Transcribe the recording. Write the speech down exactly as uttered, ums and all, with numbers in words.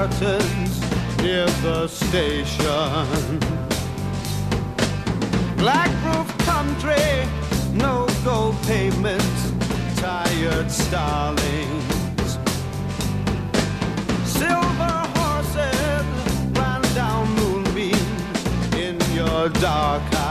curtains near the station. Black roof country, no gold pavements, tired starlings. Silver horses ran down moonbeams in your dark eyes.